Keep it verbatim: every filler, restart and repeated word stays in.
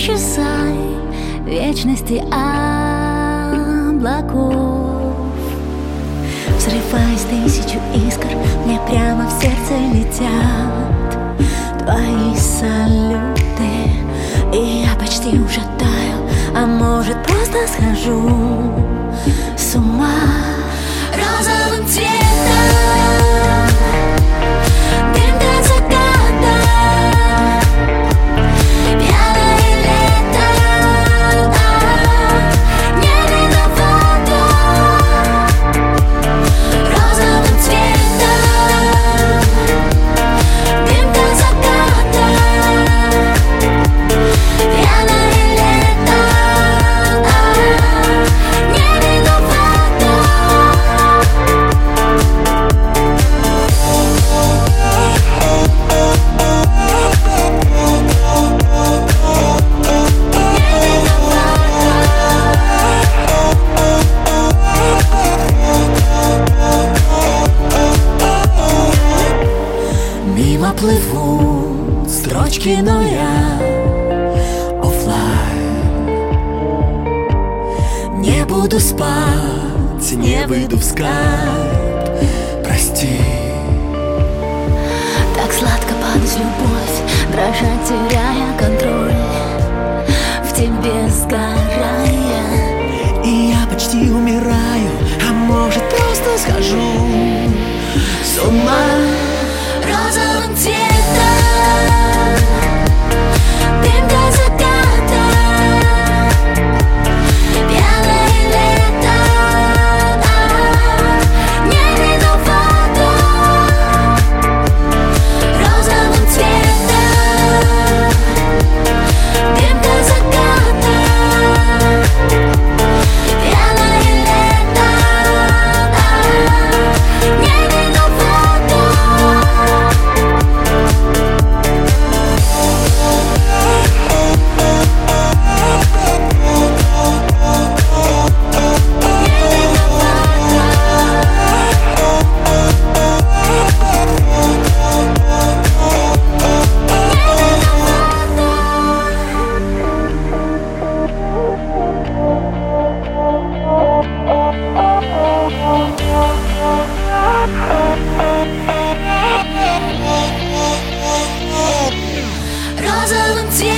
исчезай в вечности облаков. Взрываясь тысячу искр, мне прямо в сердце летят твои салюты. И я почти уже таю, а может просто схожу с ума. Розовым цветом дым до заката, пьяное лето, не виновата. Розовым цветом дым до заката, пьяное лето, не виновата. Мимо плывут строчки, но я оффлайн. Не буду спать, не выйду в скайп, прости. Так сладко падать, любовь, дрожать, теряя контроль, в тебе сгорая. И я почти умираю, а может просто схожу с ума. Розовым цветом дым до заката, пьяное лето, не виновата. Розовым цветом дым до заката, пьяное лето, не виновата. Розовым цветом